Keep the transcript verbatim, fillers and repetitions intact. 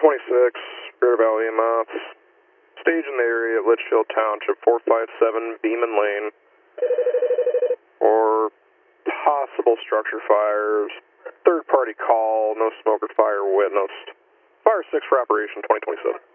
twenty-six, Bear Valley E M S. Stage in the area at Litchfield Township, four five seven Beeman Lane. Or possible structure fires. Third party call, no smoke or fire witnessed. Fire six for operation twenty twenty-seven.